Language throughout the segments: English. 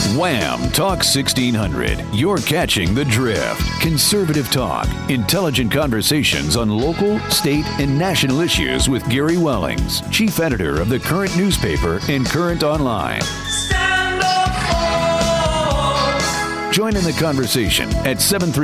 Wham! Talk 1600. You're catching the drift. Conservative talk, intelligent conversations on local, state, and national issues with Gary Wellings, chief editor of the Current newspaper and Current Online. Stand up for. Join in the conversation at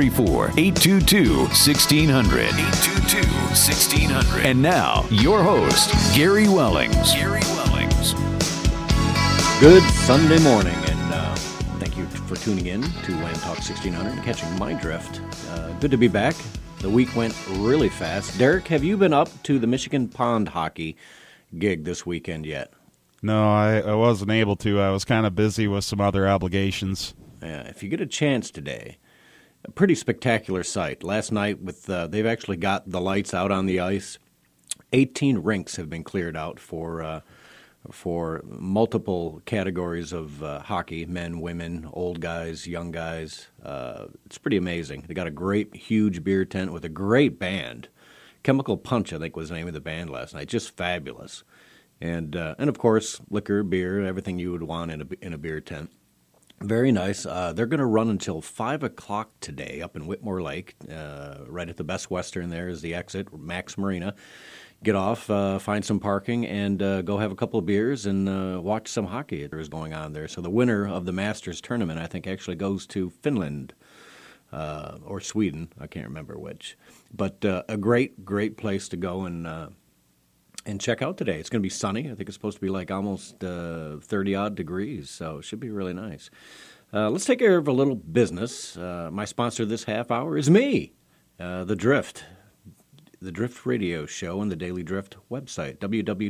734-822-1600. 822-1600. And now, your host, Gary Wellings. Gary Wellings. Good Sunday morning, and thank you for tuning in to Wham Talk 1600 and catching my drift. Good to be back. The week went really fast. Derek, have you been up to the Michigan Pond hockey gig this weekend yet? No, I wasn't able to. I was kind of busy with some other obligations. Yeah, if you get a chance today, a pretty spectacular sight. Last night, with they've actually got the lights out on the ice. 18 rinks have been cleared out for multiple categories of hockey, men, women, old guys, young guys. It's pretty amazing. They got a great, huge beer tent with a great band. Chemical Punch, I think, was the name of the band last night. Just fabulous. And of course, liquor, beer, everything you would want in a beer tent. Very nice. They're going to run until 5 o'clock today up in Whitmore Lake. Right at the Best Western there is the exit, Max Marina. Get off, find some parking, and go have a couple of beers and watch some hockey that is going on there. So the winner of the Masters tournament, I think, actually goes to Finland or Sweden. I can't remember which. But a great, great place to go and check out today. It's going to be sunny. I think it's supposed to be like almost 30-odd degrees, so it should be really nice. Let's take care of a little business. My sponsor this half hour is me, The Drift. The Drift Radio Show and the Daily Drift website,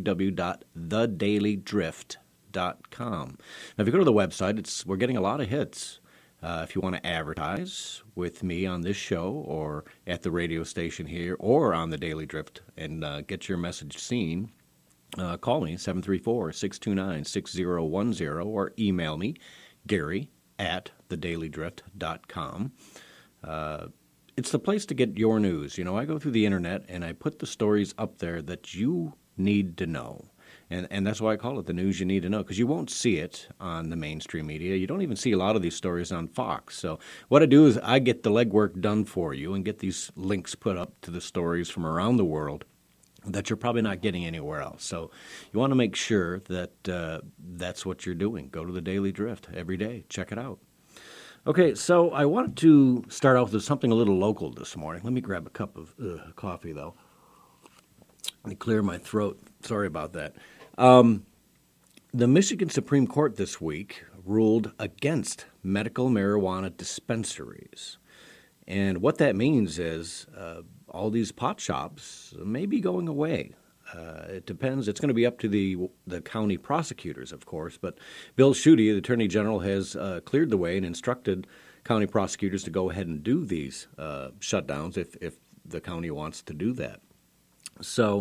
www.thedailydrift.com. Now, if you go to the website, we're getting a lot of hits. If you want to advertise with me on this show or at the radio station here or on the Daily Drift and get your message seen, call me, 734-629-6010, or email me, Gary@thedailydrift.com. It's the place to get your news. You know, I go through the internet and I put the stories up there that you need to know. And that's why I call it the news you need to know, because you won't see it on the mainstream media. You don't even see a lot of these stories on Fox. So what I do is I get the legwork done for you and get these links put up to the stories from around the world that you're probably not getting anywhere else. So you want to make sure that that's what you're doing. Go to the Daily Drift every day. Check it out. Okay, so I wanted to start off with something a little local this morning. Let me grab a cup of coffee, though. Let me clear my throat. Sorry about that. The Michigan Supreme Court this week ruled against medical marijuana dispensaries. And what that means is all these pot shops may be going away. It depends. It's going to be up to the county prosecutors, of course. But Bill Schuette, the Attorney General, has cleared the way and instructed county prosecutors to go ahead and do these shutdowns if the county wants to do that. So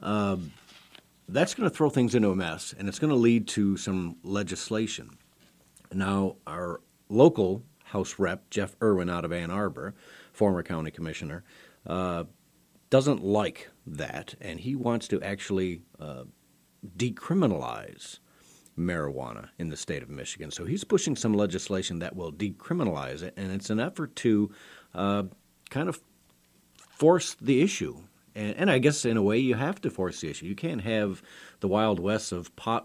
that's going to throw things into a mess, and it's going to lead to some legislation. Now, our local House Rep, Jeff Irwin out of Ann Arbor, former county commissioner, doesn't like that, and he wants to actually decriminalize marijuana in the state of Michigan. So he's pushing some legislation that will decriminalize it, and it's an effort to kind of force the issue. And I guess in a way you have to force the issue. You can't have the Wild West of pot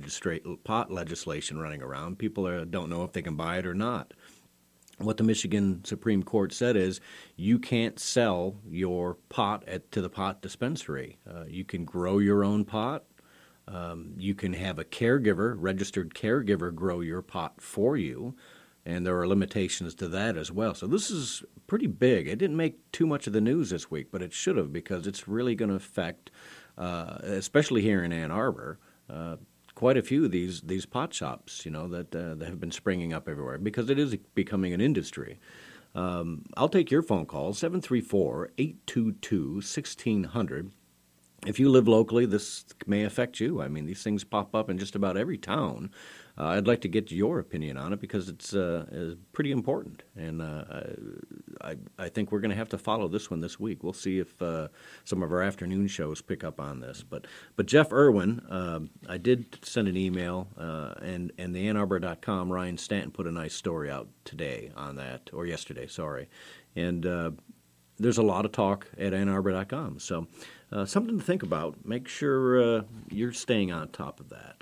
legislation running around. People don't know if they can buy it or not. What the Michigan Supreme Court said is you can't sell your pot to the pot dispensary. You can grow your own pot. You can have a registered caregiver, grow your pot for you. And there are limitations to that as well. So this is pretty big. It didn't make too much of the news this week, but it should have, because it's really going to affect, especially here in Ann Arbor, quite a few of these pot shops, that have been springing up everywhere, because it is becoming an industry. I'll take your phone call, 734-822-1600. if you live locally, this may affect you. I mean, these things pop up in just about every town. I'd like to get your opinion on it because it's pretty important, and I think we're going to have to follow this one this week. We'll see if some of our afternoon shows pick up on this. But Jeff Irwin, I did send an email, and the AnnArbor.com, Ryan Stanton put a nice story out today on that, or yesterday, sorry. And there's a lot of talk at AnnArbor.com. So something to think about. Make sure you're staying on top of that.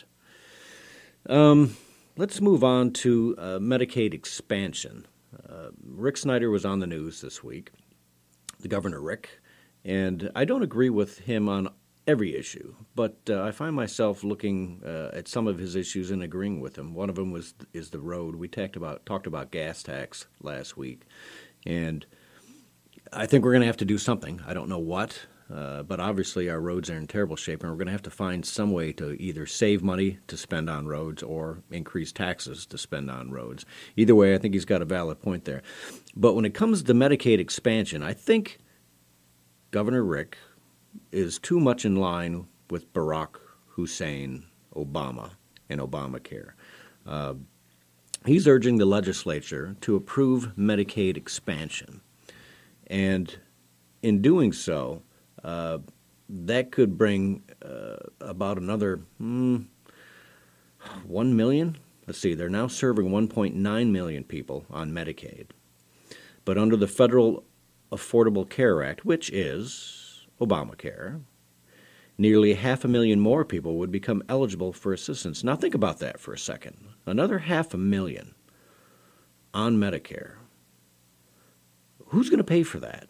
Let's move on to Medicaid expansion. Rick Snyder was on the news this week, the Governor Rick, and I don't agree with him on every issue, but I find myself looking at some of his issues and agreeing with him. One of them is the road. We talked about gas tax last week, and I think we're going to have to do something. I don't know what. But obviously our roads are in terrible shape, and we're going to have to find some way to either save money to spend on roads or increase taxes to spend on roads. Either way, I think he's got a valid point there. But when it comes to Medicaid expansion, I think Governor Rick is too much in line with Barack Hussein Obama and Obamacare. He's urging the legislature to approve Medicaid expansion. And in doing so, that could bring about another 1 million. Let's see, they're now serving 1.9 million people on Medicaid. But under the Federal Affordable Care Act, which is Obamacare, nearly 500,000 more people would become eligible for assistance. Now think about that for a second. Another 500,000 on Medicare. Who's going to pay for that?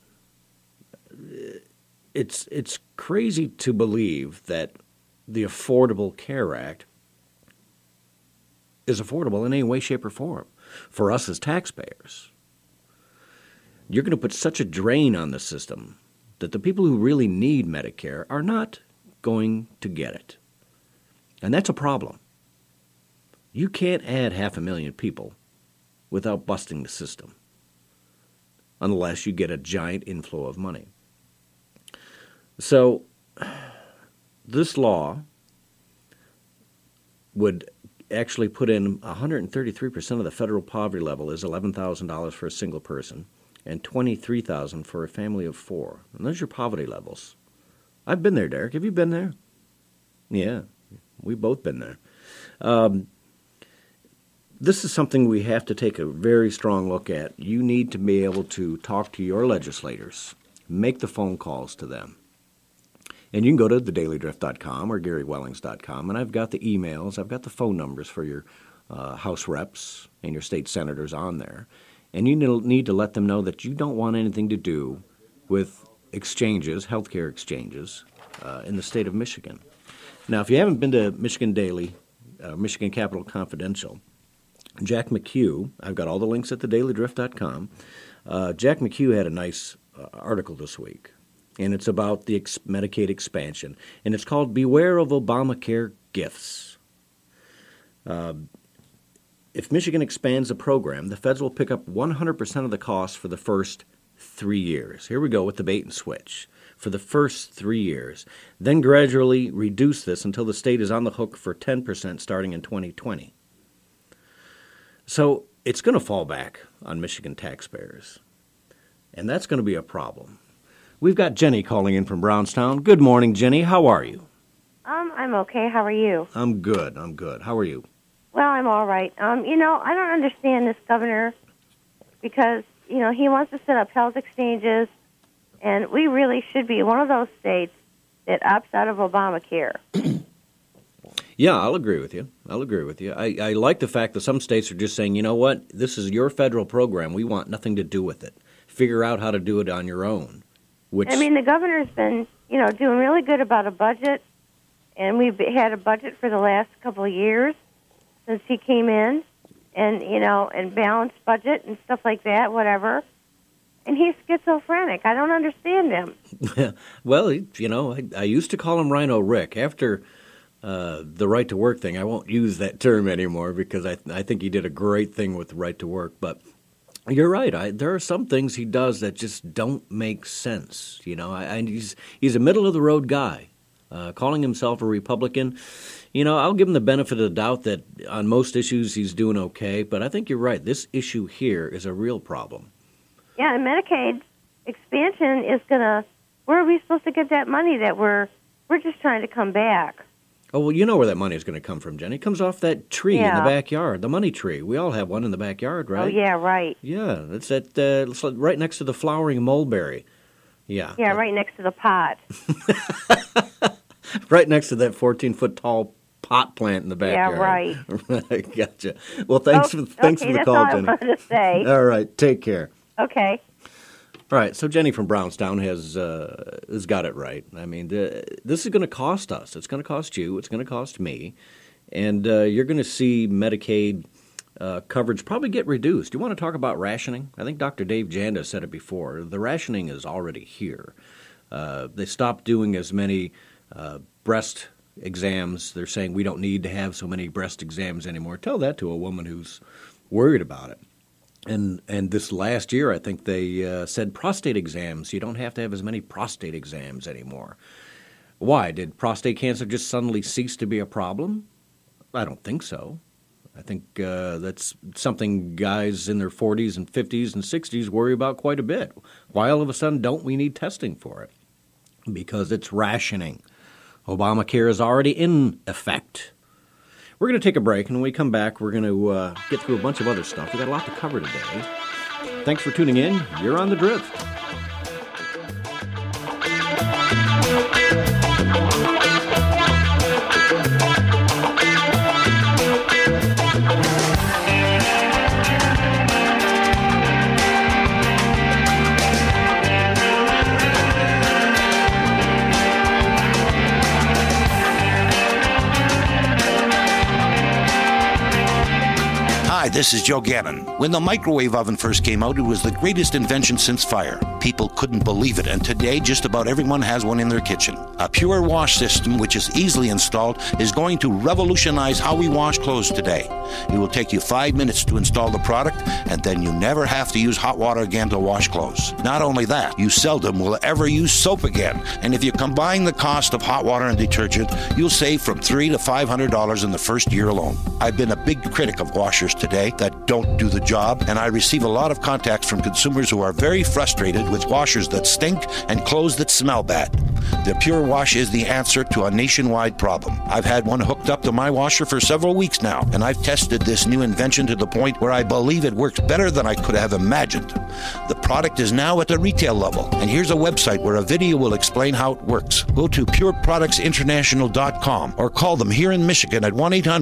It's crazy to believe that the Affordable Care Act is affordable in any way, shape, or form for us as taxpayers. You're going to put such a drain on the system that the people who really need Medicare are not going to get it. And that's a problem. You can't add 500,000 people without busting the system unless you get a giant inflow of money. So this law would actually put in 133% of the federal poverty level is $11,000 for a single person and $23,000 for a family of 4. And those are your poverty levels. I've been there, Derek. Have you been there? Yeah, we've both been there. This is something we have to take a very strong look at. You need to be able to talk to your legislators, make the phone calls to them. And you can go to thedailydrift.com or GaryWellings.com, and I've got the emails, I've got the phone numbers for your House reps and your state senators on there. And you need to let them know that you don't want anything to do with exchanges, healthcare exchanges, in the state of Michigan. Now, if you haven't been to Michigan Daily, Michigan Capital Confidential, Jack McHugh, I've got all the links at thedailydrift.com. Jack McHugh had a nice article this week. And it's about the Medicaid expansion. And it's called Beware of Obamacare Gifts. If Michigan expands the program, the feds will pick up 100% of the cost for the first 3 years. Here we go with the bait and switch. For the first 3 years. Then gradually reduce this until the state is on the hook for 10% starting in 2020. So it's going to fall back on Michigan taxpayers. And that's going to be a problem. We've got Jenny calling in from Brownstown. Good morning, Jenny. How are you? I'm okay. How are you? I'm good. How are you? Well, I'm all right. I don't understand this governor because, he wants to set up health exchanges, and we really should be one of those states that opts out of Obamacare. Yeah, I'll agree with you. I like the fact that some states are just saying, you know what, this is your federal program. We want nothing to do with it. Figure out how to do it on your own. The governor's been, doing really good about a budget, and we've had a budget for the last couple of years since he came in, and balanced budget and stuff like that, whatever. And he's schizophrenic. I don't understand him. Well, I used to call him Rhino Rick. After the right to work thing, I won't use that term anymore because I think he did a great thing with the right to work, but you're right. There are some things he does that just don't make sense. He's a middle of the road guy, calling himself a Republican. You know, I'll give him the benefit of the doubt that on most issues he's doing okay, but I think you're right. This issue here is a real problem. Yeah, and Medicaid expansion is going to, where are we supposed to get that money that we're just trying to come back? Oh, well, you know where that money is going to come from, Jenny. It comes off that tree in the backyard, the money tree. We all have one in the backyard, right? Oh, yeah, right. Yeah, it's it's right next to the flowering mulberry. Yeah. Yeah, right next to the pot. Right next to that 14-foot tall pot plant in the backyard. Yeah, right. Gotcha. Well, thanks for the call, Jenny. That's all I wanted to say. All right, take care. Okay. All right, so Jenny from Brownstown has got it right. I mean, this is going to cost us. It's going to cost you. It's going to cost me. And you're going to see Medicaid coverage probably get reduced. You want to talk about rationing? I think Dr. Dave Janda said it before. The rationing is already here. They stopped doing as many breast exams. They're saying we don't need to have so many breast exams anymore. Tell that to a woman who's worried about it. And this last year, I think they said prostate exams. You don't have to have as many prostate exams anymore. Why? Did prostate cancer just suddenly cease to be a problem? I don't think so. I think that's something guys in their 40s and 50s and 60s worry about quite a bit. Why all of a sudden don't we need testing for it? Because it's rationing. Obamacare is already in effect. We're going to take a break, and when we come back, we're going to get through a bunch of other stuff. We've got a lot to cover today. Thanks for tuning in. You're on The Drift. Hi, this is Joe Gannon. When the microwave oven first came out, it was the greatest invention since fire. People couldn't believe it, and today just about everyone has one in their kitchen. A Pure Wash system, which is easily installed, is going to revolutionize how we wash clothes today. It will take you 5 minutes to install the product, and then you never have to use hot water again to wash clothes. Not only that, you seldom will ever use soap again, and if you combine the cost of hot water and detergent, you'll save from $300 to $500 in the first year alone. I've been a big critic of washers today that don't do the job, and I receive a lot of contacts from consumers who are very frustrated with washers that stink and clothes that smell bad. The Pure Wash is the answer to a nationwide problem. I've had one hooked up to my washer for several weeks now, and I've tested this new invention to the point where I believe it works better than I could have imagined. The product is now at the retail level, and here's a website where a video will explain how it works. Go to pureproductsinternational.com or call them here in Michigan at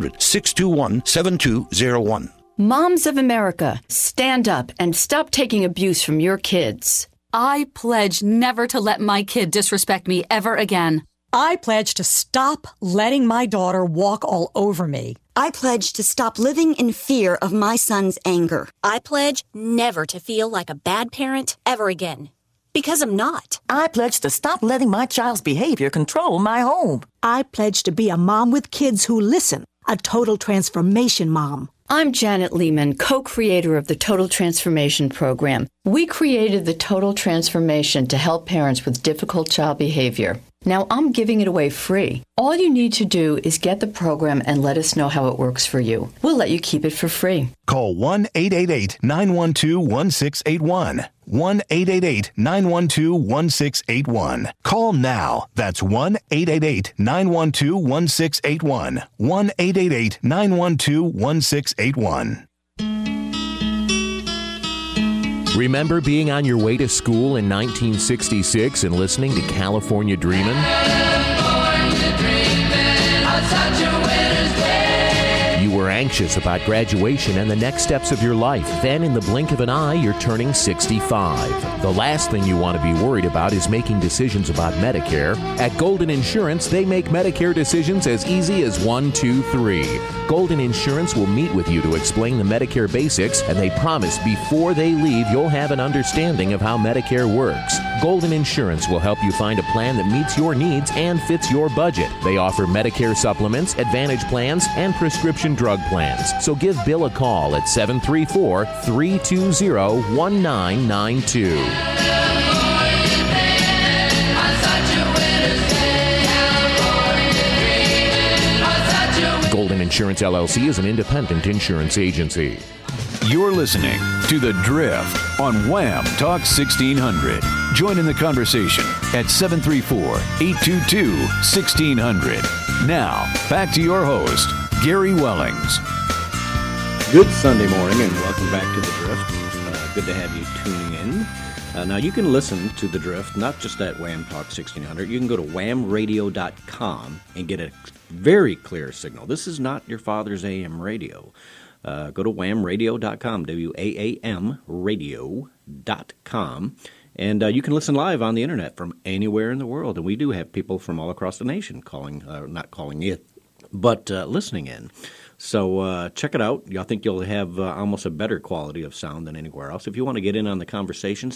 1-800-621-7201. Moms of America, stand up and stop taking abuse from your kids. I pledge never to let my kid disrespect me ever again. I pledge to stop letting my daughter walk all over me. I pledge to stop living in fear of my son's anger. I pledge never to feel like a bad parent ever again. Because I'm not. I pledge to stop letting my child's behavior control my home. I pledge to be a mom with kids who listen, a total transformation mom. I'm Janet Lehman, co-creator of the Total Transformation Program. We created the Total Transformation to help parents with difficult child behavior. Now I'm giving it away free. All you need to do is get the program and let us know how it works for you. We'll let you keep it for free. Call 1-888-912-1681. 1-888-912-1681. Call now. That's 1-888-912-1681. 1-888-912-1681. Remember being on your way to school in 1966 and listening to California Dreamin'? You were anxious about graduation and the next steps of your life. Then, in the blink of an eye, you're turning 65. The last thing you want to be worried about is making decisions about Medicare. At Golden Insurance, they make Medicare decisions as easy as 1, 2, 3. Golden Insurance will meet with you to explain the Medicare basics, and they promise before they leave, you'll have an understanding of how Medicare works. Golden Insurance will help you find a plan that meets your needs and fits your budget. They offer Medicare supplements, Advantage plans, and prescription drug plans. So give Bill a call at 734-320-1992. Insurance LLC is an independent insurance agency. You're listening to The Drift on Wham Talk 1600. Join in the conversation at 734-822-1600. Now, back to your host, Gary Wellings. Good Sunday morning and welcome back to The Drift. Good to have you tuning in. Now, you can listen to The Drift, not just at Wham Talk 1600. You can go to whamradio.com and get a very clear signal. This is not your father's AM radio. Go to whamradio.com, WAAM radio.com, and you can listen live on the internet from anywhere in the world. And we do have people from all across the nation not calling in, but listening in. So check it out. I think you'll have almost a better quality of sound than anywhere else. If you want to get in on the conversation,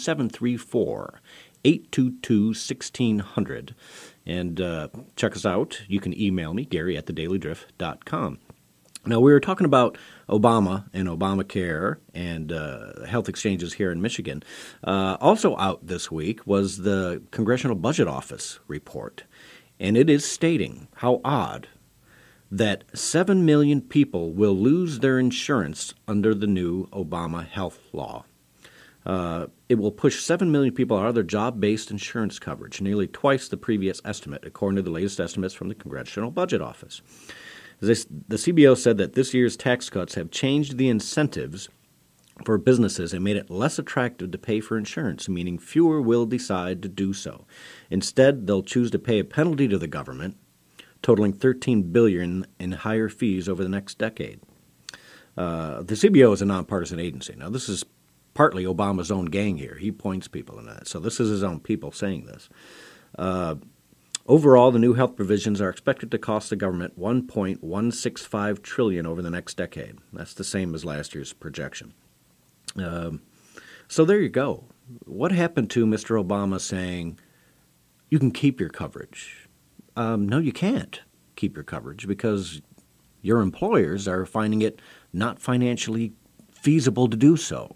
734-822-1600. And check us out. You can email me, Gary@thedailydrift.com. Now, we were talking about Obama and Obamacare and health exchanges here in Michigan. Also out this week was the Congressional Budget Office report. And it is stating, how odd, that 7 million people will lose their insurance under the new Obama health law. It will push 7 million people out of their job-based insurance coverage, nearly twice the previous estimate, according to the latest estimates from the Congressional Budget Office. The CBO said that this year's tax cuts have changed the incentives for businesses and made it less attractive to pay for insurance, meaning fewer will decide to do so. Instead, they'll choose to pay a penalty to the government, totaling $13 billion in higher fees over the next decade. The CBO is a nonpartisan agency. Now, this is partly Obama's own gang here. He appoints people in that. So this is his own people saying this. Overall, the new health provisions are expected to cost the government $1.165 trillion over the next decade. That's the same as last year's projection. So there you go. What happened to Mr. Obama saying, you can keep your coverage? No, you can't keep your coverage because your employers are finding it not financially feasible to do so.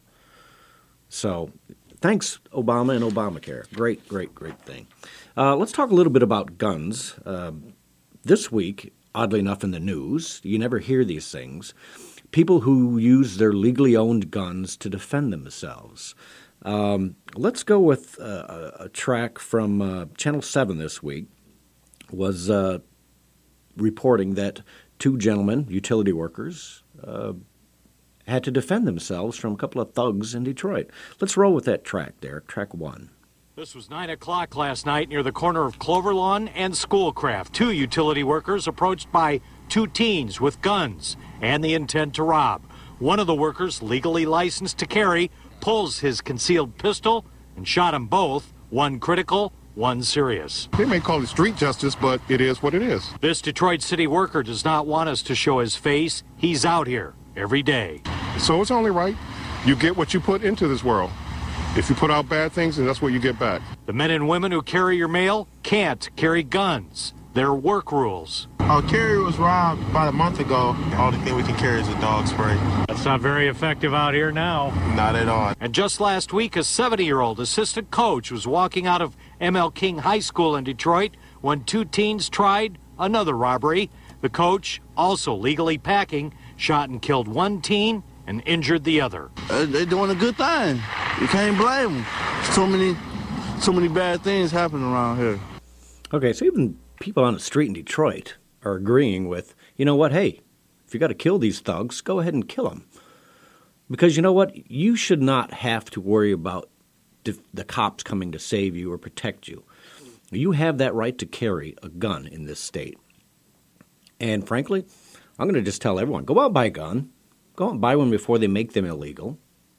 So thanks, Obama and Obamacare. Great, great, great thing. Let's talk a little bit about guns. This week, oddly enough in the news, you never hear these things, people who use their legally owned guns to defend themselves. Let's go with a track from Channel 7 this week. Was reporting that two gentlemen, utility workers, had to defend themselves from a couple of thugs in Detroit. Let's roll with that track there, track 1. This was 9 o'clock last night near the corner of Clover Lawn and Schoolcraft. Two utility workers approached by two teens with guns and the intent to rob. One of the workers, legally licensed to carry, pulls his concealed pistol and shot them both, one critical, one serious. They may call it street justice, but it is what it is. This Detroit City worker does not want us to show his face. He's out here every day. So it's only right. You get what you put into this world. If you put out bad things, then that's what you get back. The men and women who carry your mail can't carry guns. They're work rules. Our carrier was robbed about a month ago. The only thing we can carry is a dog spray. That's not very effective out here now. Not at all. And just last week, a 70-year-old assistant coach was walking out of M.L. King High School in Detroit when two teens tried another robbery. The coach, also legally packing, shot and killed one teen and injured the other. They're doing a good thing. You can't blame them. So many bad things happening around here. Okay, so even people on the street in Detroit are agreeing with, you know what, hey, if you got to kill these thugs, go ahead and kill them. Because you know what? You should not have to worry about the cops coming to save you or protect you. You have that right to carry a gun in this state. And frankly, I'm going to just tell everyone, go out and buy a gun. Go out and buy one before they make them illegal.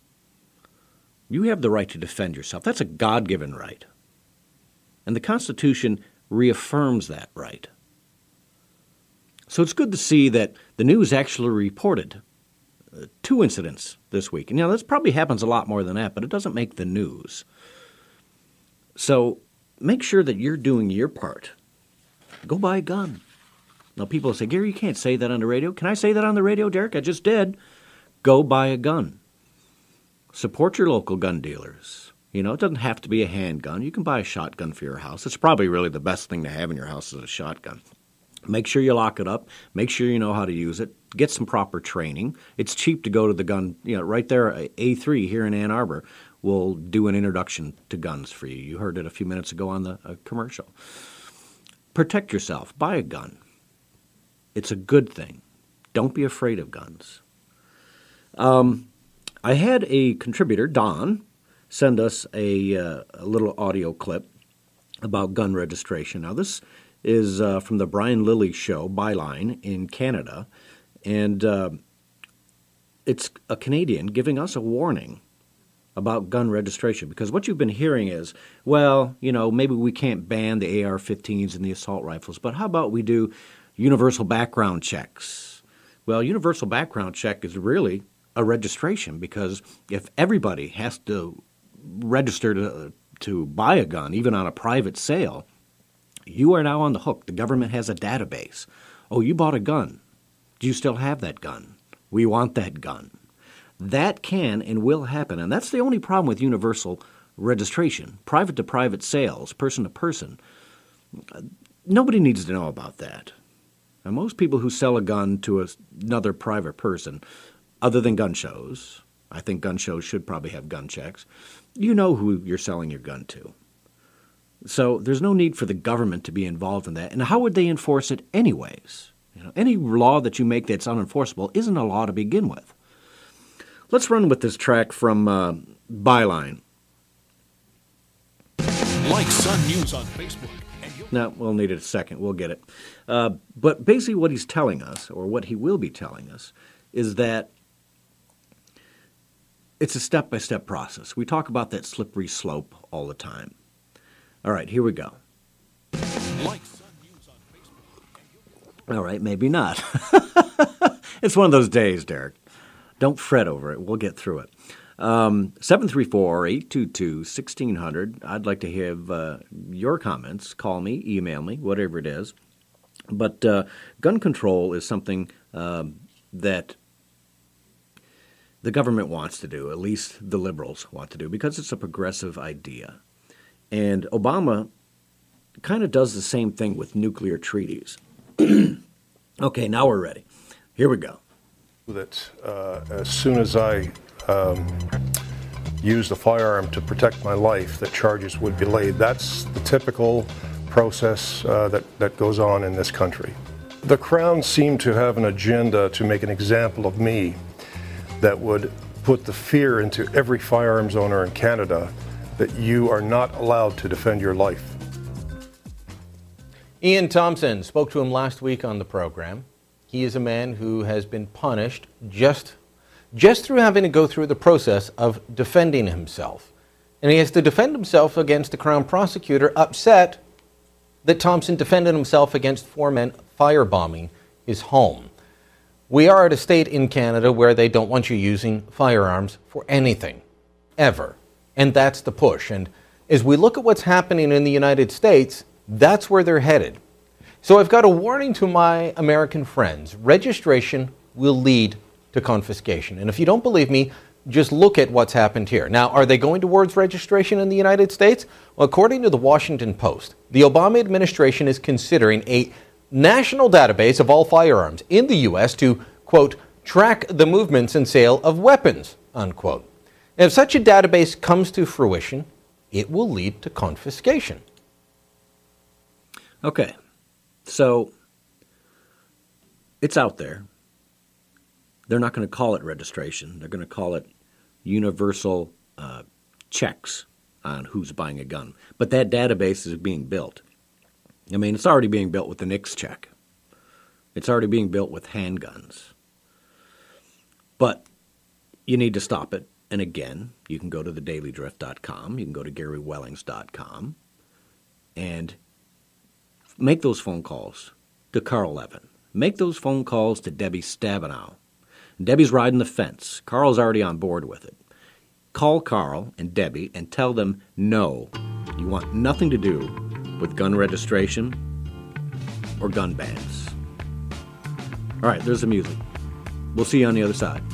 You have the right to defend yourself. That's a God-given right. And the Constitution reaffirms that right. So it's good to see that the news actually reported two incidents this week. And, this probably happens a lot more than that, but it doesn't make the news. So make sure that you're doing your part. Go buy a gun. Now, people say, Gary, you can't say that on the radio. Can I say that on the radio, Derek? I just did. Go buy a gun. Support your local gun dealers. It doesn't have to be a handgun. You can buy a shotgun for your house. It's probably really the best thing to have in your house is a shotgun. Make sure you lock it up. Make sure you know how to use it. Get some proper training. It's cheap to go to the gun, right there, A3 here in Ann Arbor will do an introduction to guns for you. You heard it a few minutes ago on the commercial. Protect yourself. Buy a gun. It's a good thing. Don't be afraid of guns. I had a contributor, Don, send us a little audio clip about gun registration. Now, this is from the Brian Lilly show, Byline, in Canada. And it's a Canadian giving us a warning about gun registration. Because what you've been hearing is, well, maybe we can't ban the AR-15s and the assault rifles, but how about we do universal background checks? Well, universal background check is really a registration, because if everybody has to register to buy a gun, even on a private sale, you are now on the hook. The government has a database. Oh, you bought a gun. Do you still have that gun? We want that gun. That can and will happen, and that's the only problem with universal registration. Private-to-private sales, person-to-person. Nobody needs to know about that. And most people who sell a gun to another private person, other than gun shows, I think gun shows should probably have gun checks, you know who you're selling your gun to. So there's no need for the government to be involved in that. And how would they enforce it anyways? Any law that you make that's unenforceable isn't a law to begin with. Let's run with this track from Byline. Like Sun News on Facebook. No, we'll need it a second. We'll get it. But basically what he's telling us, or what he will be telling us, is that it's a step-by-step process. We talk about that slippery slope all the time. All right, here we go. All right, maybe not. It's one of those days, Derek. Don't fret over it. We'll get through it. 734-822-1600. I'd like to have your comments. Call me, email me, whatever it is. But gun control is something that the government wants to do, at least the liberals want to do, because it's a progressive idea. And Obama kind of does the same thing with nuclear treaties. Okay, now we're ready. Here we go. That as soon as I used a firearm to protect my life, that charges would be laid. That's the typical process that goes on in this country. The Crown seemed to have an agenda to make an example of me that would put the fear into every firearms owner in Canada that you are not allowed to defend your life. Ian Thompson spoke to him last week on the program. He is a man who has been punished just through having to go through the process of defending himself. And he has to defend himself against the Crown prosecutor upset that Thompson defended himself against 4 men firebombing his home. We are at a state in Canada where they don't want you using firearms for anything, ever. And that's the push. And as we look at what's happening in the United States, that's where they're headed. So I've got a warning to my American friends. Registration will lead to confiscation. And if you don't believe me, just look at what's happened here. Now, are they going towards registration in the United States? Well, according to the Washington Post, the Obama administration is considering a national database of all firearms in the U.S. to, quote, track the movements and sale of weapons, unquote. And if such a database comes to fruition, it will lead to confiscation. Okay, so it's out there. They're not going to call it registration. They're going to call it universal checks on who's buying a gun. But that database is being built. I mean, it's already being built with the NICS check. It's already being built with handguns. But you need to stop it. And again, you can go to thedailydrift.com. You can go to GaryWellings.com and make those phone calls to Carl Levin. Make those phone calls to Debbie Stabenow. Debbie's riding the fence. Carl's already on board with it. Call Carl and Debbie and tell them no. You want nothing to do with gun registration or gun bans. All right, there's the music. We'll see you on the other side.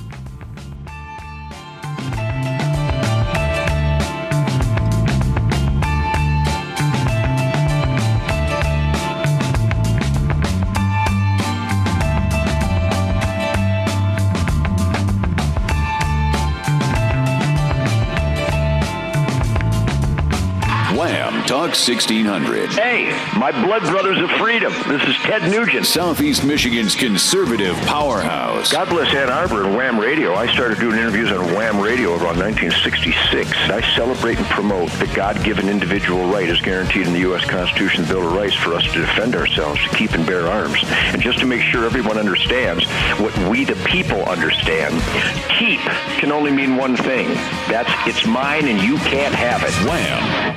Wham! Talk 1600. Hey, my blood brothers of freedom. This is Ted Nugent. Southeast Michigan's conservative powerhouse. God bless Ann Arbor and Wham Radio. I started doing interviews on Wham Radio around 1966. I celebrate and promote the God-given individual right as guaranteed in the U.S. Constitution, the Bill of Rights, for us to defend ourselves, to keep and bear arms. And just to make sure everyone understands what we the people understand, keep can only mean one thing. That's it's mine and you can't have it. Wham!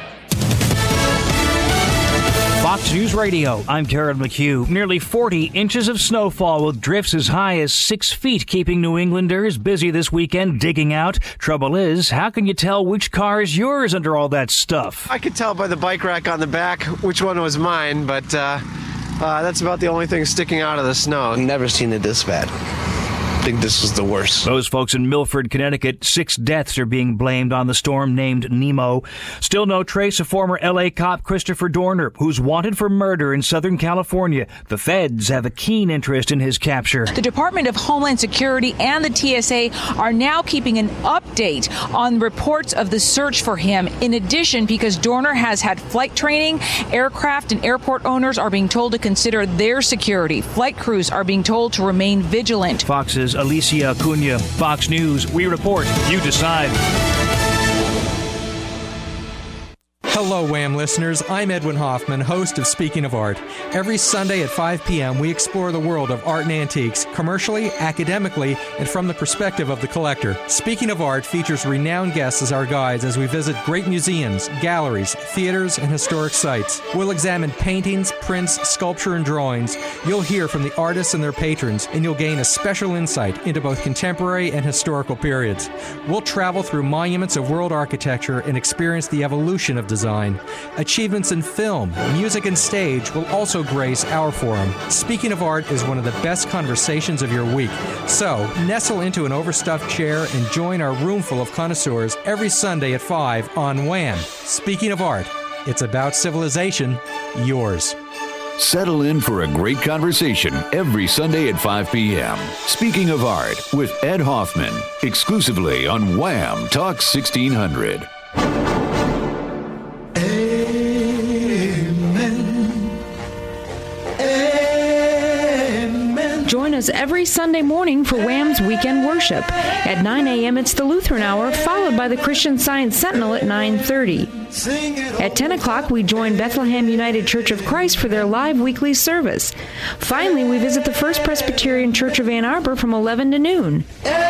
Fox News Radio, I'm Karen McHugh. Nearly 40 inches of snowfall with drifts as high as 6 feet, keeping New Englanders busy this weekend digging out. Trouble is, how can you tell which car is yours under all that stuff? I could tell by the bike rack on the back which one was mine, but that's about the only thing sticking out of the snow. I've never seen it this bad. I think this is the worst. Those folks in Milford, Connecticut, 6 deaths are being blamed on the storm named Nemo. Still no trace of former L.A. cop Christopher Dorner, who's wanted for murder in Southern California. The feds have a keen interest in his capture. The Department of Homeland Security and the TSA are now keeping an update on reports of the search for him. In addition, because Dorner has had flight training, aircraft and airport owners are being told to consider their security. Flight crews are being told to remain vigilant. Fox's Alicia Acuna. Fox News. We report. You decide. Hello, Wham listeners. I'm Edwin Hoffman, host of Speaking of Art. Every Sunday at 5 p.m., we explore the world of art and antiques, commercially, academically, and from the perspective of the collector. Speaking of Art features renowned guests as our guides as we visit great museums, galleries, theaters, and historic sites. We'll examine paintings, prints, sculpture, and drawings. You'll hear from the artists and their patrons, and you'll gain a special insight into both contemporary and historical periods. We'll travel through monuments of world architecture and experience the evolution of design. Achievements in film, music, and stage will also grace our forum. Speaking of Art is one of the best conversations of your week. So, nestle into an overstuffed chair and join our room full of connoisseurs every Sunday at 5 on Wham! Speaking of Art, it's about civilization, yours. Settle in for a great conversation every Sunday at 5 p.m. Speaking of Art with Ed Hoffman, exclusively on Wham! Talk 1600. Join us every Sunday morning for Wham's Weekend Worship. At 9 a.m., it's the Lutheran Hour, followed by the Christian Science Sentinel at 9:30. At 10 o'clock, we join Bethlehem United Church of Christ for their live weekly service. Finally, we visit the First Presbyterian Church of Ann Arbor from 11 to noon.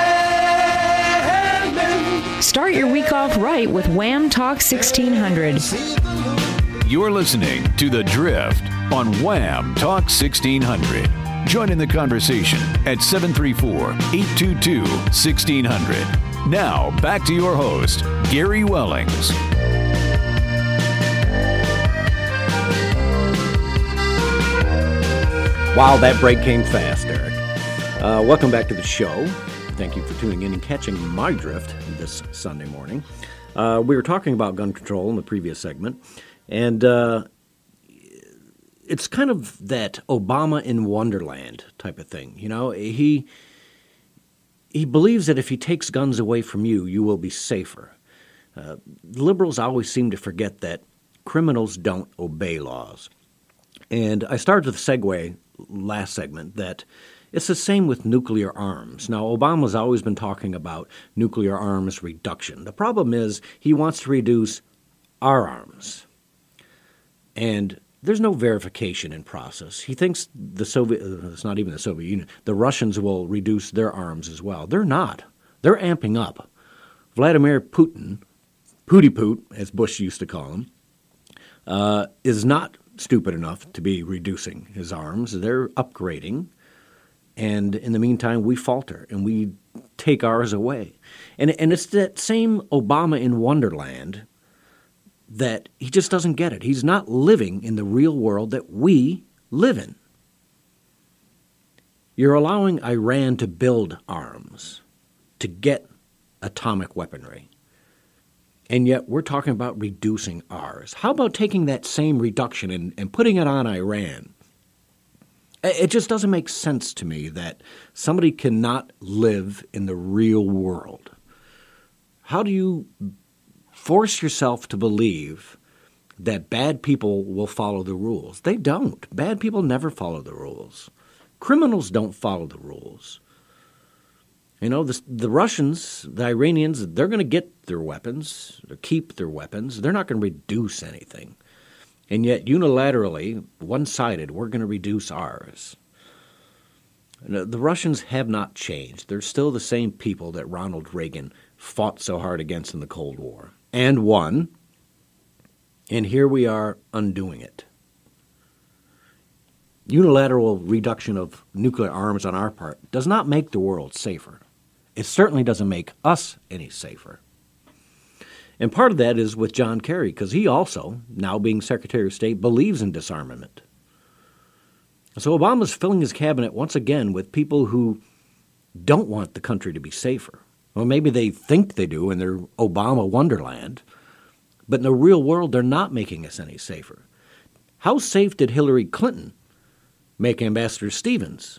Start your week off right with Wham! Talk 1600. You're listening to The Drift on Wham! Talk 1600. Join in the conversation at 734-822-1600. Now, back to your host, Gary Wellings. Wow, that break came fast, Eric. Welcome back to the show. Thank you for tuning in and catching my drift this Sunday morning. We were talking about gun control in the previous segment, and it's kind of that Obama in Wonderland type of thing. You know, he believes that if he takes guns away from you, you will be safer. Liberals always seem to forget that criminals don't obey laws. And I started with a segue last segment that it's the same with nuclear arms. Now, Obama's always been talking about nuclear arms reduction. The problem is he wants to reduce our arms. And there's no verification in process. He thinks it's not even the Soviet Union, the Russians will reduce their arms as well. They're not. They're amping up. Vladimir Putin, Pooty-Poot, as Bush used to call him, is not stupid enough to be reducing his arms. They're upgrading. And in the meantime, we falter and we take ours away. And it's that same Obama in Wonderland that he just doesn't get it. He's not living in the real world that we live in. You're allowing Iran to build arms, to get atomic weaponry. And yet we're talking about reducing ours. How about taking that same reduction and putting it on Iran? It just doesn't make sense to me that somebody cannot live in the real world. How do you force yourself to believe that bad people will follow the rules. They don't. Bad people never follow the rules. Criminals don't follow the rules. You know, the Russians, the Iranians, they're going to get their weapons, or keep their weapons. They're not going to reduce anything. And yet, unilaterally, one-sided, we're going to reduce ours. The Russians have not changed. They're still the same people that Ronald Reagan fought so hard against in the Cold War and won. And here we are undoing it. Unilateral reduction of nuclear arms on our part does not make the world safer. It certainly doesn't make us any safer. And part of that is with John Kerry, because he also, now being Secretary of State, believes in disarmament. So Obama's filling his cabinet once again with people who don't want the country to be safer. Or maybe they think they do in their Obama wonderland. But in the real world, they're not making us any safer. How safe did Hillary Clinton make Ambassador Stevens?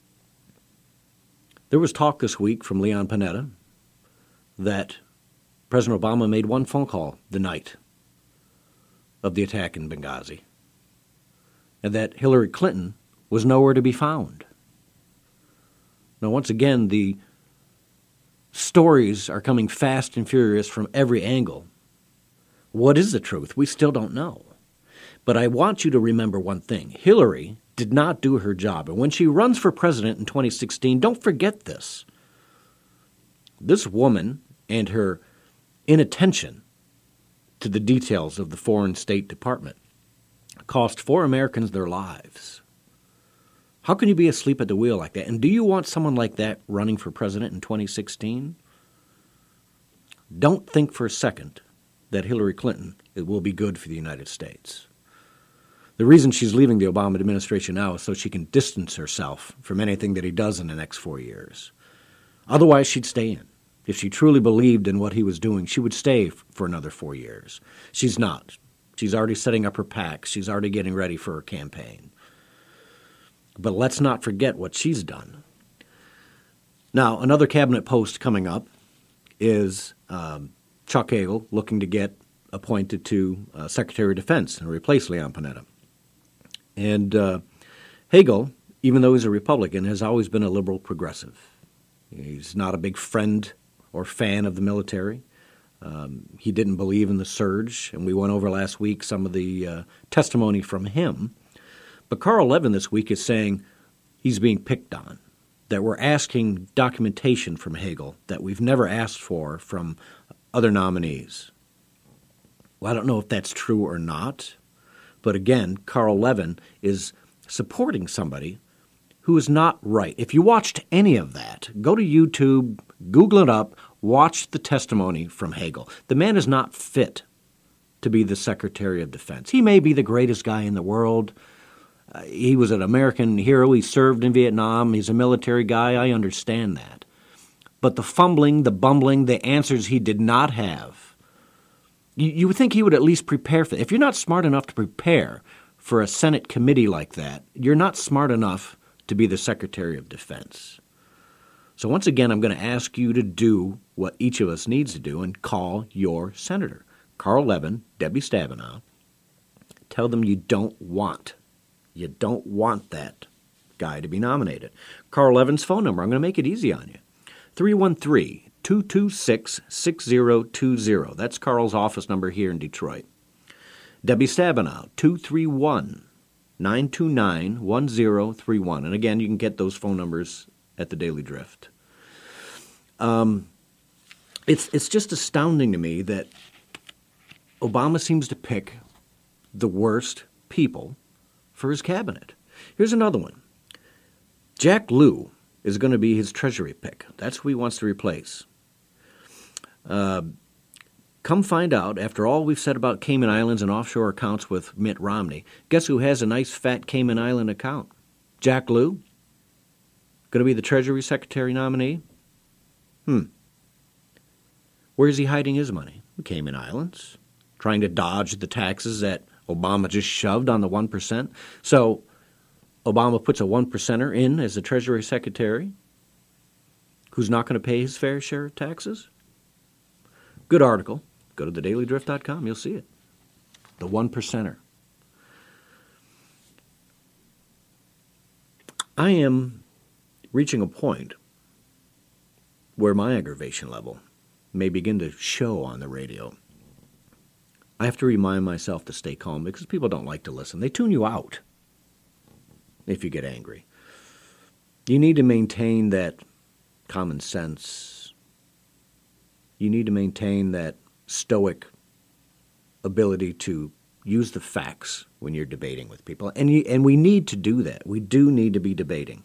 There was talk this week from Leon Panetta that President Obama made one phone call the night of the attack in Benghazi, and that Hillary Clinton was nowhere to be found. Now, once again, the stories are coming fast and furious from every angle. What is the truth? We still don't know. But I want you to remember one thing. Hillary did not do her job. And when she runs for president in 2016, don't forget this. This woman and her inattention to the details of the Foreign State Department cost 4 Americans their lives. How can you be asleep at the wheel like that? And do you want someone like that running for president in 2016? Don't think for a second that Hillary Clinton will be good for the United States. The reason she's leaving the Obama administration now is so she can distance herself from anything that he does in the next 4 years. Otherwise, she'd stay in. If she truly believed in what he was doing, she would stay for another 4 years. She's not. She's already setting up her PAC. She's already getting ready for her campaign. But let's not forget what she's done. Now, another cabinet post coming up is Chuck Hagel looking to get appointed to Secretary of Defense and replace Leon Panetta. And Hagel, even though he's a Republican, has always been a liberal progressive. He's not a big friend or fan of the military. He didn't believe in the surge, and we went over last week some of the testimony from him. But Carl Levin this week is saying he's being picked on, that we're asking documentation from Hagel that we've never asked for from other nominees. Well, I don't know if that's true or not, but again, Carl Levin is supporting somebody who is not right. If you watched any of that, go to YouTube, Google it up, watch the testimony from Hagel. The man is not fit to be the Secretary of Defense. He may be the greatest guy in the world. He was an American hero. He served in Vietnam. He's a military guy. I understand that. But the fumbling, the bumbling, the answers he did not have, you would think he would at least prepare for that. If you're not smart enough to prepare for a Senate committee like that, you're not smart enough to be the Secretary of Defense. So once again, I'm going to ask you to do what each of us needs to do and call your senator. Carl Levin, Debbie Stabenow. Tell them you don't want that guy to be nominated. Carl Levin's phone number, I'm going to make it easy on you. 313-226-6020. That's Carl's office number here in Detroit. Debbie Stabenow, 231-929-1031. And again, you can get those phone numbers at the Daily Drift. It's just astounding to me that Obama seems to pick the worst people for his cabinet. Here's another one. Jack Lew is going to be his Treasury pick. That's who he wants to replace. Come find out, after all we've said about Cayman Islands and offshore accounts with Mitt Romney, guess who has a nice fat Cayman Island account? Jack Lew? Going to be the Treasury Secretary nominee? Where is he hiding his money? The Cayman Islands. Trying to dodge the taxes that Obama just shoved on the 1%. So Obama puts a 1%er in as the Treasury Secretary who's not going to pay his fair share of taxes? Good article. Go to thedailydrift.com. You'll see it. the one percenter. I am reaching a point where my aggravation level may begin to show on the radio. I have to remind myself to stay calm because people don't like to listen. They tune you out if you get angry. You need to maintain that common sense. You need to maintain that stoic ability to use the facts when you're debating with people. And we need to do that. We do need to be debating.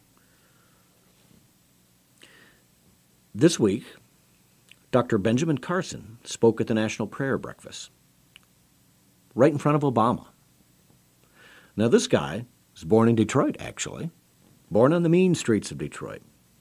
This week, Dr. Benjamin Carson spoke at the National Prayer Breakfast, right in front of Obama. Now, this guy was born in Detroit, actually, born on the mean streets of Detroit.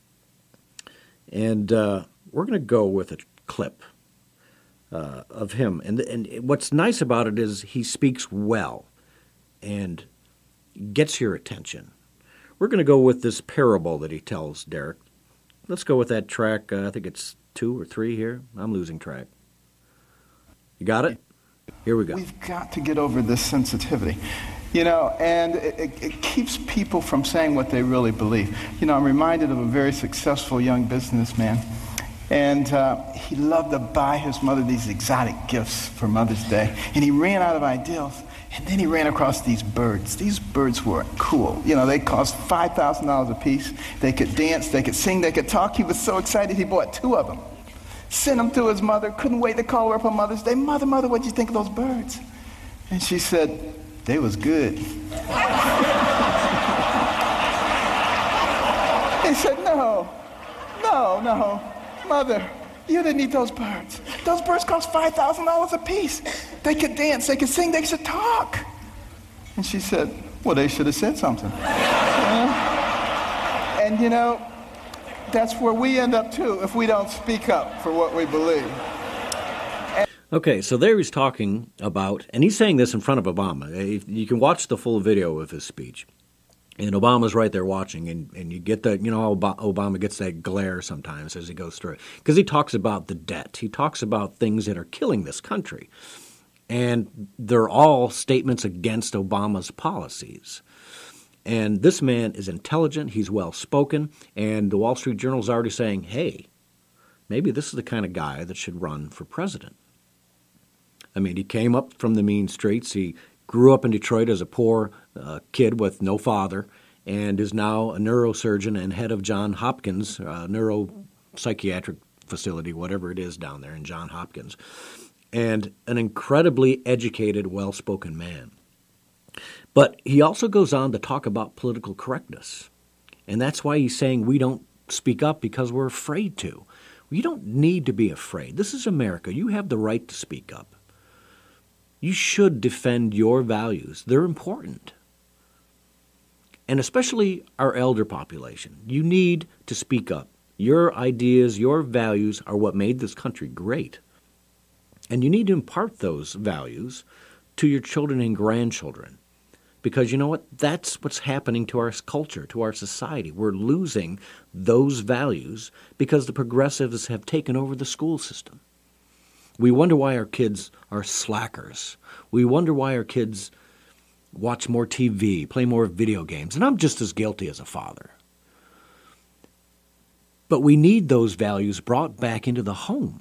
And we're going to go with a clip of him. And what's nice about it is he speaks well and gets your attention. We're going to go with this parable that he tells, Derek. Let's go with that track. I think it's 2 or 3 here. I'm losing track. You got it? Here we go. We've got to get over this sensitivity. And it keeps people from saying what they really believe. I'm reminded of a very successful young businessman. And he loved to buy his mother these exotic gifts for Mother's Day. And he ran out of ideals. And then he ran across these birds. These birds were cool. They cost $5,000 a piece. They could dance, they could sing, they could talk. He was so excited he bought 2 of them. Sent them to his mother. Couldn't wait to call her up on Mother's Day. Mother, what'd you think of those birds? And she said, they was good. He said, no, Mother, you didn't eat those birds. Those birds cost $5,000 a piece. They could dance, they could sing, they could talk. And she said, well, they should have said something. And that's where we end up too if we don't speak up for what we believe. Okay, so there he's talking about, and he's saying this in front of Obama. You can watch the full video of his speech. And Obama's right there watching, and you get that, how Obama gets that glare sometimes as he goes through it. Because he talks about the debt. He talks about things that are killing this country. And they're all statements against Obama's policies. And this man is intelligent, he's well-spoken, and the Wall Street Journal is already saying, hey, maybe this is the kind of guy that should run for president. I mean, he came up from the mean streets. He grew up in Detroit as a poor kid with no father and is now a neurosurgeon and head of Johns Hopkins neuropsychiatric facility, whatever it is down there in Johns Hopkins, and an incredibly educated, well-spoken man. But he also goes on to talk about political correctness, and that's why he's saying we don't speak up because we're afraid to. You don't need to be afraid. This is America. You have the right to speak up. You should defend your values. They're important. And especially our elder population. You need to speak up. Your ideas, your values are what made this country great. And you need to impart those values to your children and grandchildren. Because you know what? That's what's happening to our culture, to our society. We're losing those values because the progressives have taken over the school system. We wonder why our kids are slackers. We wonder why our kids watch more TV, play more video games. And I'm just as guilty as a father. But we need those values brought back into the home.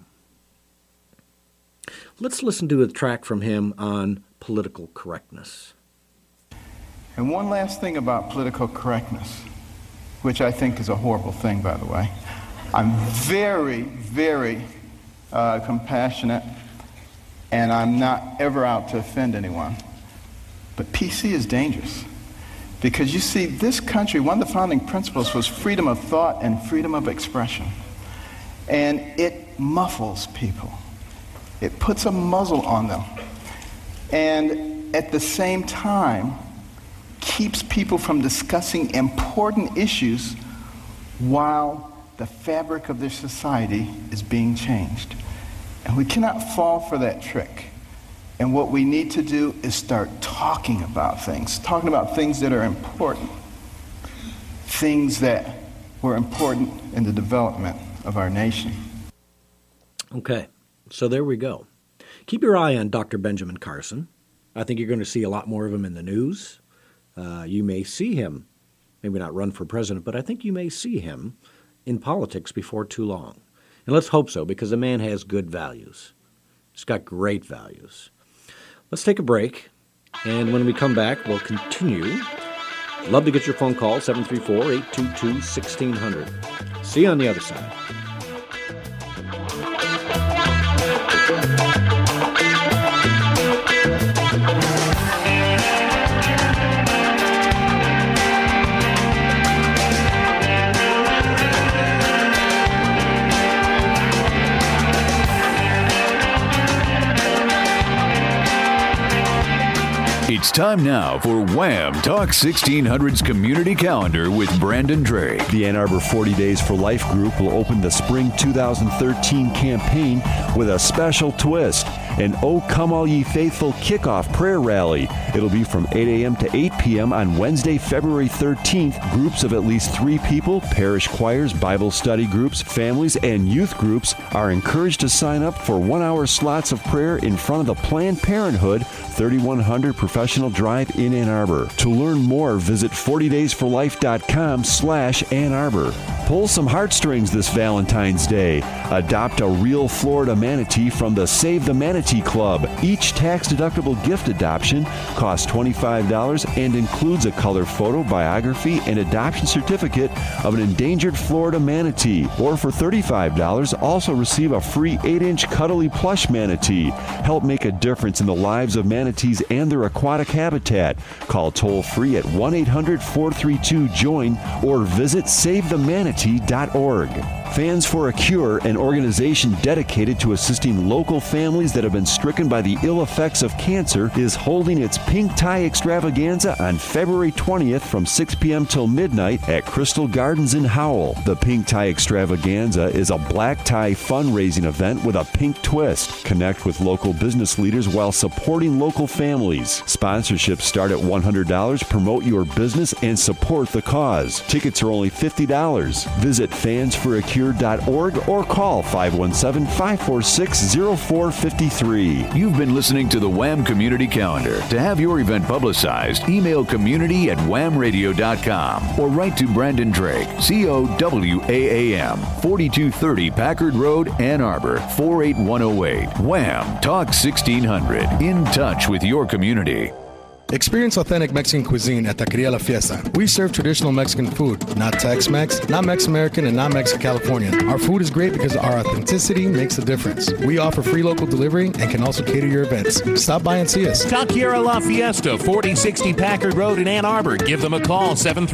Let's listen to a track from him on political correctness. And one last thing about political correctness, which I think is a horrible thing, by the way. I'm very, very compassionate, and I'm not ever out to offend anyone. But PC is dangerous. Because you see, this country, one of the founding principles was freedom of thought and freedom of expression. And it muffles people. It puts a muzzle on them. And at the same time, keeps people from discussing important issues while the fabric of their society is being changed. And we cannot fall for that trick. And what we need to do is start talking about things that are important, things that were important in the development of our nation. Okay, so there we go. Keep your eye on Dr. Benjamin Carson. I think you're going to see a lot more of him in the news. You may see him, maybe not run for president, but I think you may see him in politics before too long. And let's hope so, because the man has good values. He's got great values. Let's take a break, and when we come back, we'll continue. Love to get your phone call, 734-822-1600. See you on the other side. It's time now for Wham! Talk 1600's Community Calendar with Brandon Drake. The Ann Arbor 40 Days for Life group will open the spring 2013 campaign with a special twist, an O Come All Ye Faithful kickoff prayer rally. It'll be from 8 a.m. to 8 p.m. on Wednesday, February 13th. Groups of at least 3 people, parish choirs, Bible study groups, families, and youth groups are encouraged to sign up for 1-hour slots of prayer in front of the Planned Parenthood 3100 Professional Drive in Ann Arbor. To learn more, visit 40daysforlife.com/Ann Arbor. Pull some heartstrings this Valentine's Day. Adopt a real Florida manatee from the Save the Manatee Club. Each tax-deductible gift adoption costs $25 and includes a color photo, biography, and adoption certificate of an endangered Florida manatee. Or for $35, also receive a free 8-inch cuddly plush manatee. Help make a difference in the lives of manatees and their aquatic habitat. Call toll-free at 1-800-432-JOIN or visit SaveTheManatee.org. Fans for a Cure, an organization dedicated to assisting local families that have been stricken by the ill effects of cancer, is holding its Pink Tie Extravaganza on February 20th from 6 p.m. till midnight at Crystal Gardens in Howell. The Pink Tie Extravaganza is a black tie fundraising event with a pink twist. Connect with local business leaders while supporting local families. Sponsorships start at $100. Promote your business and support the cause. Tickets are only $50. Visit fansforacure.org or call 517-546-0453. You've been listening to the Wham! Community Calendar. To have your event publicized, email community@whamradio.com or write to Brandon Drake, COWAAM, 4230 Packard Road, Ann Arbor, 48108. Wham! Talk 1600. In touch with your community. Experience authentic Mexican cuisine at Taqueria La Fiesta. We serve traditional Mexican food, not Tex-Mex, not Mex-American, and not Mex-Californian. Our food is great because our authenticity makes a difference. We offer free local delivery and can also cater your events. Stop by and see us. Taqueria La Fiesta, 4060 Packard Road in Ann Arbor. Give them a call,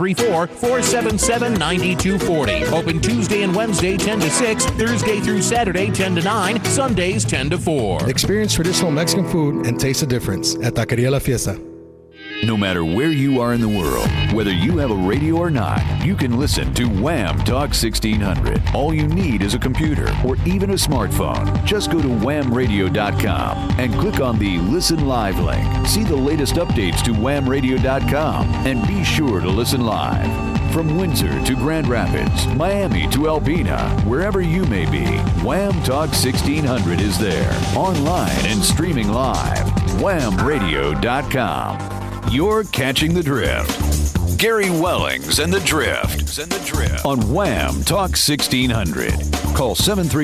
734-477-9240. Open Tuesday and Wednesday, 10 to 6, Thursday through Saturday, 10 to 9, Sundays, 10 to 4. Experience traditional Mexican food and taste the difference at Taqueria La Fiesta. No matter where you are in the world, whether you have a radio or not, you can listen to Wham! Talk 1600. All you need is a computer or even a smartphone. Just go to whamradio.com and click on the Listen Live link. See the latest updates to whamradio.com and be sure to listen live. From Windsor to Grand Rapids, Miami to Alpena, wherever you may be, Wham! Talk 1600 is there, online and streaming live. whamradio.com. You're catching the drift. Gary Wellings and the Drift. On Wham! Talk 1600. Call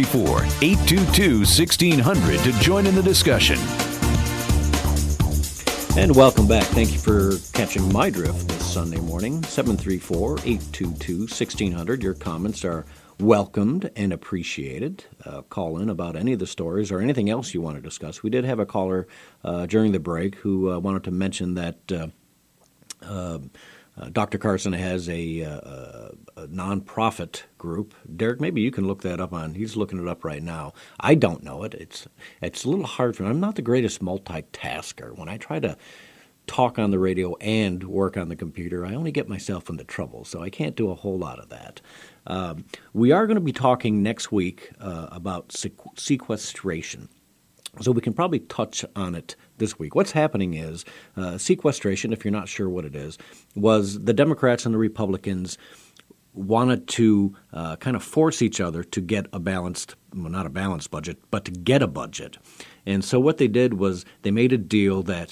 734-822-1600 to join in the discussion. And welcome back. Thank you for catching my drift this Sunday morning. 734-822-1600. Your comments are welcomed and appreciated. Call in about any of the stories or anything else you want to discuss. We did have a caller during the break who wanted to mention that Dr. Carson has a nonprofit group. Derek, maybe you can look that up he's looking it up right now. I don't know it. It's a little hard for me. I'm not the greatest multitasker. When I try to talk on the radio and work on the computer, I only get myself into trouble, so I can't do a whole lot of that. We are going to be talking next week about sequestration. So we can probably touch on it this week. What's happening is sequestration, if you're not sure what it is, was the Democrats and the Republicans wanted to kind of force each other to get a balanced, well, not a balanced budget, but to get a budget. And so what they did was they made a deal that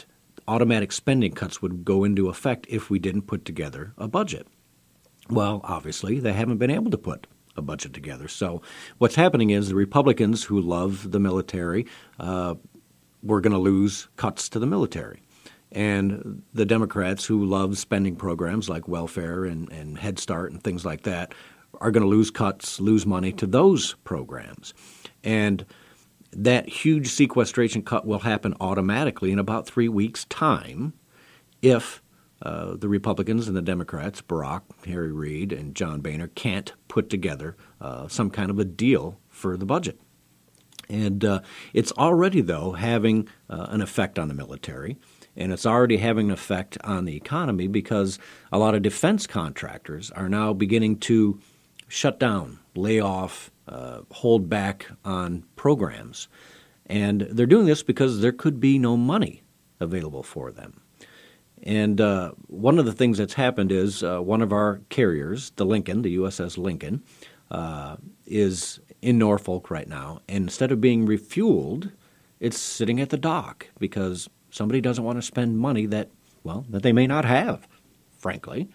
automatic spending cuts would go into effect if we didn't put together a budget. Well, obviously, they haven't been able to put a budget together. So what's happening is the Republicans who love the military, we're going to lose cuts to the military. And the Democrats who love spending programs like welfare and Head Start and things like that are going to lose money to those programs. And that huge sequestration cut will happen automatically in about 3 weeks' time if the Republicans and the Democrats, Barack, Harry Reid, and John Boehner, can't put together some kind of a deal for the budget. And it's already, though, having an effect on the military, and it's already having an effect on the economy because a lot of defense contractors are now beginning to shut down, lay off, hold back on programs. And they're doing this because there could be no money available for them. And one of the things that's happened is one of our carriers, the Lincoln, the USS Lincoln, is in Norfolk right now. And instead of being refueled, it's sitting at the dock because somebody doesn't want to spend money that they may not have, frankly.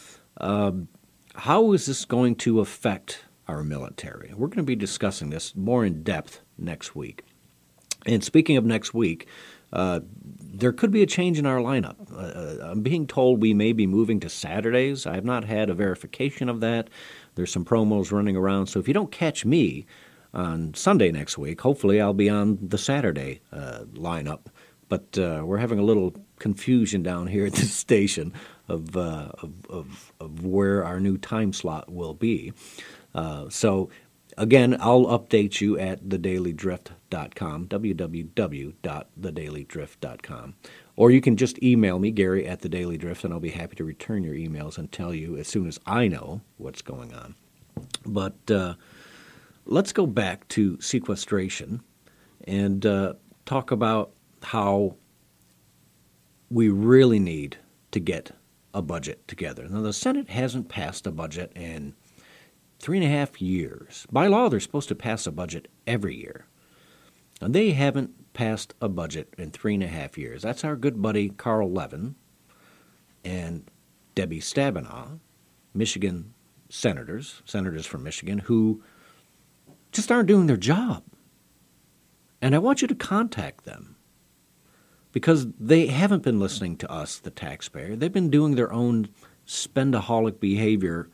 How is this going to affect our military? We're going to be discussing this more in depth next week. And speaking of next week, there could be a change in our lineup. I'm being told we may be moving to Saturdays. I have not had a verification of that. There's some promos running around. So if you don't catch me on Sunday next week, hopefully I'll be on the Saturday lineup. But we're having a little confusion down here at this station of where our new time slot will be. So again, I'll update you at thedailydrift.com, www.thedailydrift.com. Or you can just email me, Gary, at The Daily Drift, and I'll be happy to return your emails and tell you as soon as I know what's going on. But let's go back to sequestration and talk about how we really need to get a budget together. Now, the Senate hasn't passed a budget in 3.5 years. By law, they're supposed to pass a budget every year. And they haven't passed a budget in 3.5 years. That's our good buddy Carl Levin and Debbie Stabenow, Michigan senators from Michigan, who just aren't doing their job. And I want you to contact them because they haven't been listening to us, the taxpayer. They've been doing their own spendaholic behavior,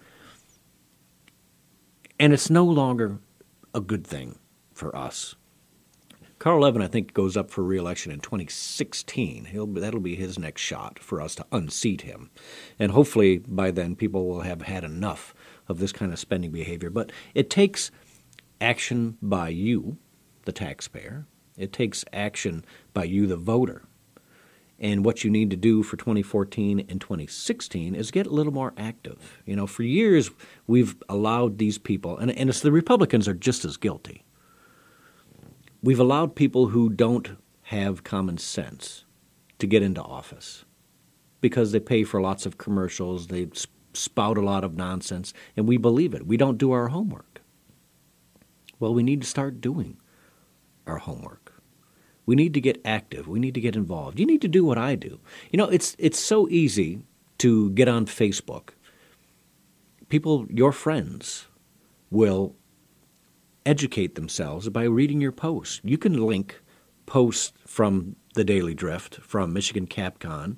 and it's no longer a good thing for us. Carl Levin, I think, goes up for re-election in 2016. That'll be his next shot for us to unseat him. And hopefully by then people will have had enough of this kind of spending behavior. But it takes action by you, the taxpayer. It takes action by you, the voter. And what you need to do for 2014 and 2016 is get a little more active. You know, for years we've allowed these people, and it's the Republicans are just as guilty. We've allowed people who don't have common sense to get into office because they pay for lots of commercials, they spout a lot of nonsense, and we believe it. We don't do our homework. Well, we need to start doing our homework. We need to get active. We need to get involved. You need to do what I do. You know, it's so easy to get on Facebook. People, your friends, will educate themselves by reading your posts. You can link posts from the Daily Drift, from Michigan CapCon,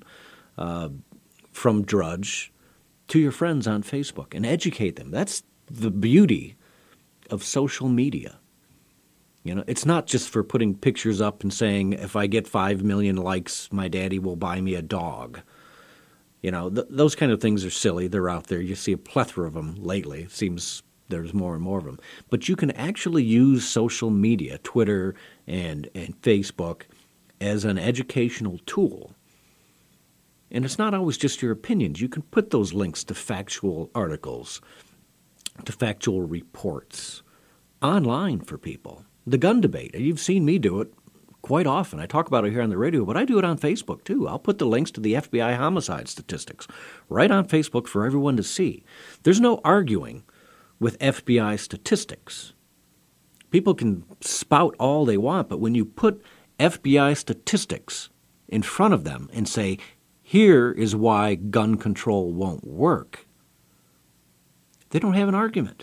from Drudge, to your friends on Facebook and educate them. That's the beauty of social media. You know, it's not just for putting pictures up and saying, if I get 5 million likes, my daddy will buy me a dog. You know, those kind of things are silly. They're out there. You see a plethora of them lately. It seems there's more and more of them. But you can actually use social media, Twitter and Facebook, as an educational tool. And it's not always just your opinions. You can put those links to factual articles, to factual reports online for people. The gun debate, you've seen me do it quite often. I talk about it here on the radio, but I do it on Facebook too. I'll put the links to the FBI homicide statistics right on Facebook for everyone to see. There's no arguing with FBI statistics. People can spout all they want, but when you put FBI statistics in front of them and say, here is why gun control won't work, they don't have an argument.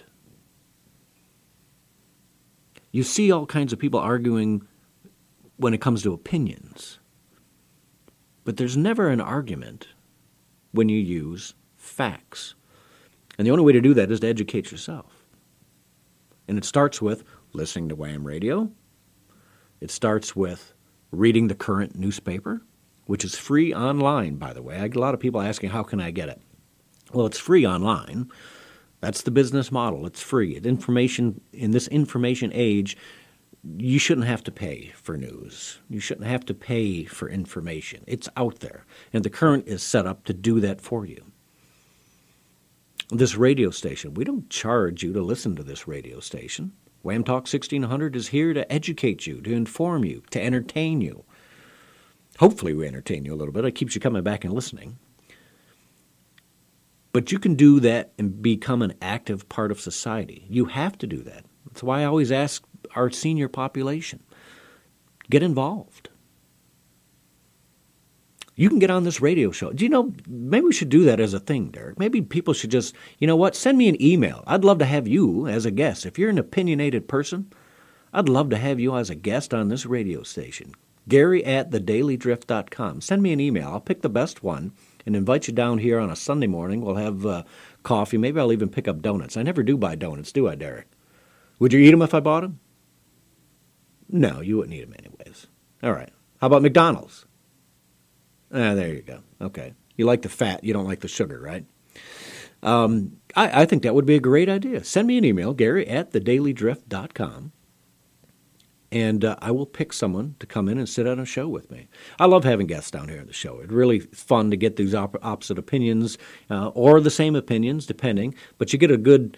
You see all kinds of people arguing when it comes to opinions, but there's never an argument when you use facts. And the only way to do that is to educate yourself. And it starts with listening to Wham Radio. It starts with reading the current newspaper, which is free online, by the way. I get a lot of people asking, how can I get it? Well, it's free online. That's the business model. It's free. Information in this information age, you shouldn't have to pay for news. You shouldn't have to pay for information. It's out there. And the Current is set up to do that for you. This radio station, we don't charge you to listen to this radio station. Wham Talk 1600 is here to educate you, to inform you, to entertain you. Hopefully we entertain you a little bit. It keeps you coming back and listening. But you can do that and become an active part of society. You have to do that. That's why I always ask our senior population, get involved. You can get on this radio show. Do you know, maybe we should do that as a thing, Derek. Maybe people should just, you know what, send me an email. I'd love to have you as a guest. If you're an opinionated person, I'd love to have you as a guest on this radio station. Gary@thedailydrift.com. Send me an email. I'll pick the best one and invite you down here on a Sunday morning. We'll have coffee. Maybe I'll even pick up donuts. I never do buy donuts, do I, Derek? Would you eat them if I bought them? No, you wouldn't eat them anyways. All right. How about McDonald's? There you go. Okay. You like the fat. You don't like the sugar, right? I think that would be a great idea. Send me an email, Gary@thedailydrift.com. And I will pick someone to come in and sit on a show with me. I love having guests down here on the show. It's really fun to get these opposite opinions or the same opinions, depending. But you get a good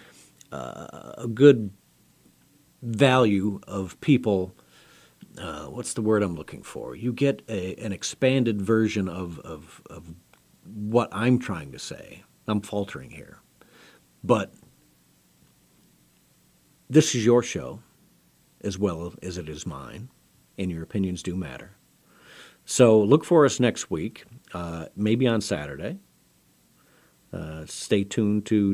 value of people. What's the word I'm looking for? You get an expanded version of what I'm trying to say. I'm faltering here. But this is your show, as well as it is mine, and your opinions do matter. So look for us next week, maybe on Saturday. Stay tuned to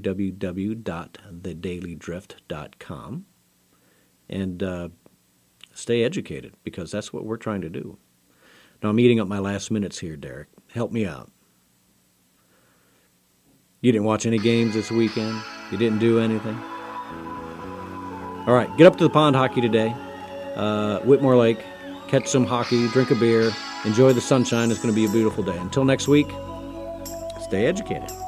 www.thedailydrift.com and stay educated, because that's what we're trying to do. Now, I'm eating up my last minutes here, Derek. Help me out. You didn't watch any games this weekend? You didn't do anything? All right, get up to the pond hockey today. Whitmore Lake, catch some hockey, drink a beer, enjoy the sunshine. It's going to be a beautiful day. Until next week, stay educated.